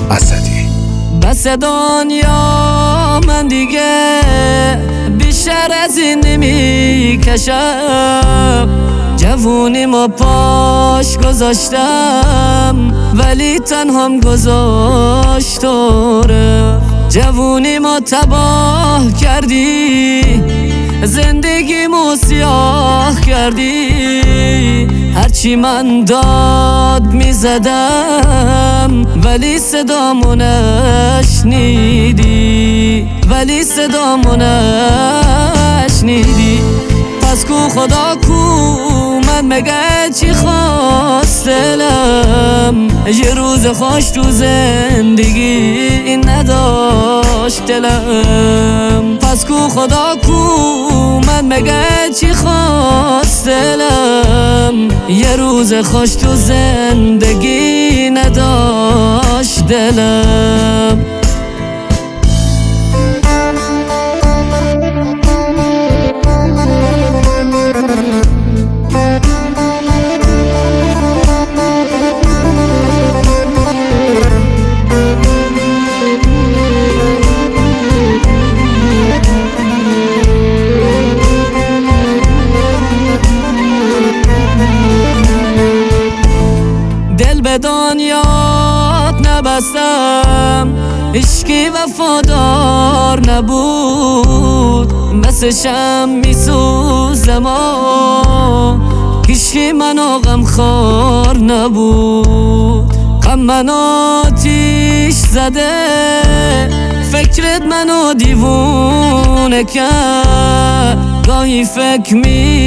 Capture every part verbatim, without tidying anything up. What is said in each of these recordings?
اسدی. بس دنیا من دیگه بیشتر از این نمی کشم، جوونی ما پاش گذاشتم ولی تنهام گذاشت آره. جوونی ما تباه کردی، زندگی مو سیاه کردی. هرچی من داد میزدم ولی صدامو نشنیدی، ولی صدامو نشنیدی. پس کو خدا کو من مگه چی خواست دلم، یه روز خوش تو زندگی نداشت دلم. پس کو خدا کو من مگه چی خواست دلم، یه روز خوش تو زندگی نداشت دلم. دل به دنیات نبستم، عشقی وفادار نبود. مثل شم میسوزم و هیچی منو غمخوار نبود. غم منو آتیش زده، فکرت منو دیوونه کرد. گاهی فکر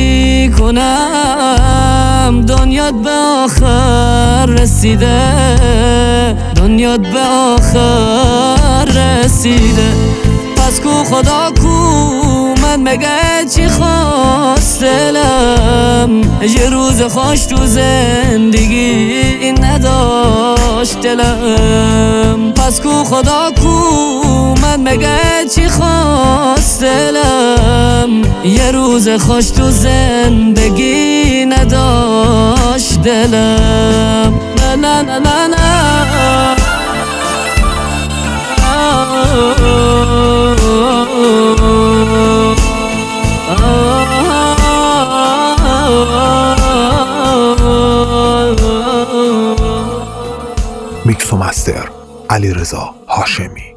میکنم دنیات به آخر رسیده، دنیات به آخر رسیده. پس کو خدا کو من مگه چی خواست دلم، یه روز خوش تو زندگی نداشت دلم. پس کو خدا کو من مگه چی خواست دلم، یه روز خوش تو زندگی نداشت دلم. لا لا لا لا لا. میکس و مستر علیرضا هاشمی.